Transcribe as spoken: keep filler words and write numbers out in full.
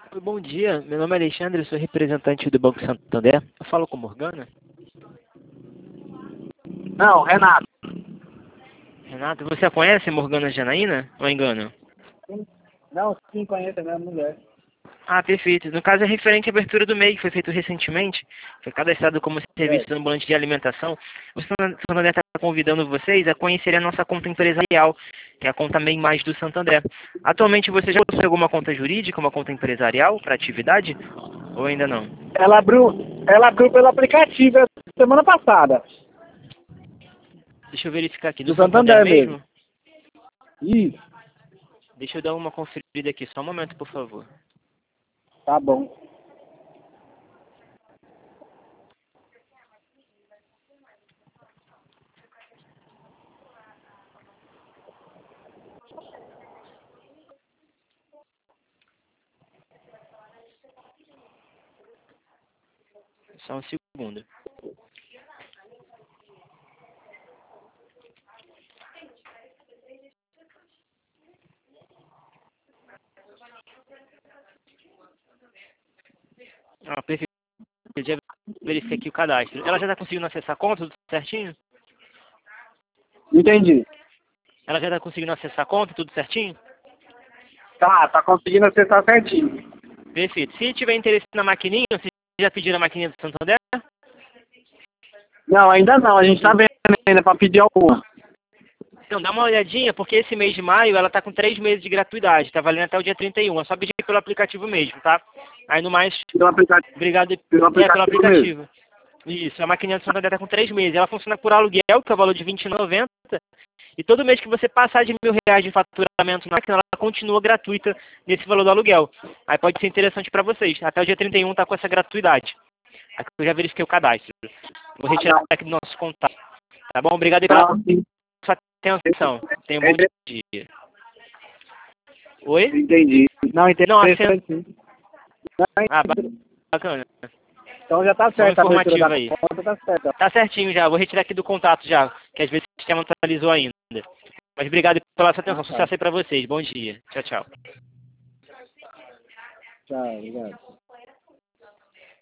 Oi, bom dia, meu nome é Alexandre, eu sou representante do Banco Santander. Eu falo com Morgana. Não, Renato. Renato, você a conhece, Morgana Janaína? Ou engano? Não, sim, conheço a minha mulher. Ah, perfeito. No caso, é referente à abertura do M E I, que foi feito recentemente, foi cadastrado como serviço Certo. ambulante de alimentação. O Santander está convidando vocês a conhecerem a nossa conta empresarial, que é a conta M E I Mais do Santander. Atualmente, você já possui alguma conta jurídica, uma conta empresarial para atividade? Ou ainda não? Ela abriu, ela abriu pelo aplicativo semana passada. Deixa eu verificar aqui, do Do Santander Santander mesmo? mesmo. Isso, Deixa eu dar uma conferida aqui, só um momento, por favor. tá bom. Só um segundo. Ah, perfeito. Eu já verifiquei aqui o cadastro. Ela já está conseguindo acessar a conta, tudo certinho? Entendi. Ela já está conseguindo acessar a conta, tudo certinho? Tá, tá conseguindo acessar certinho. Perfeito. Se tiver interesse na maquininha, vocês já pediram a maquininha do Santander? Não, ainda não, a gente tá vendo ainda pra pedir alguma. Então, dá uma olhadinha, porque esse mês de maio ela está com três meses de gratuidade. Tá valendo até o dia trinta e um. É só pedir pelo aplicativo mesmo, tá? Aí no mais, Pelo aplicativo, obrigado. pelo É, pelo aplicativo mesmo. aplicativo. Isso, a maquininha do Santander está com três meses. Ela funciona por aluguel, que é o valor de vinte e nove reais e noventa centavos. E todo mês que você passar de mil reais de faturamento na máquina, ela continua gratuita nesse valor do aluguel. Aí pode ser interessante para vocês. Até o dia trinta e um tá com essa gratuidade. Aqui eu já verifiquei o cadastro. Vou retirar aqui do nosso contato. Tá bom? Obrigado aí pela Não, sim. sua atenção. Tenha um bom dia. Oi? Entendi. Não, Não, a interessante sim. Ah, bacana. Então já tá Só um certo a abertura informativo da aí. conta, tá certo. Tá certinho já. Vou retirar aqui do contato já. Que às vezes o sistema não atualizou ainda. Mas obrigado pela sua atenção. Ah, tá. Sucesso aí pra vocês. Bom dia. Tchau, tchau. Tchau, obrigado.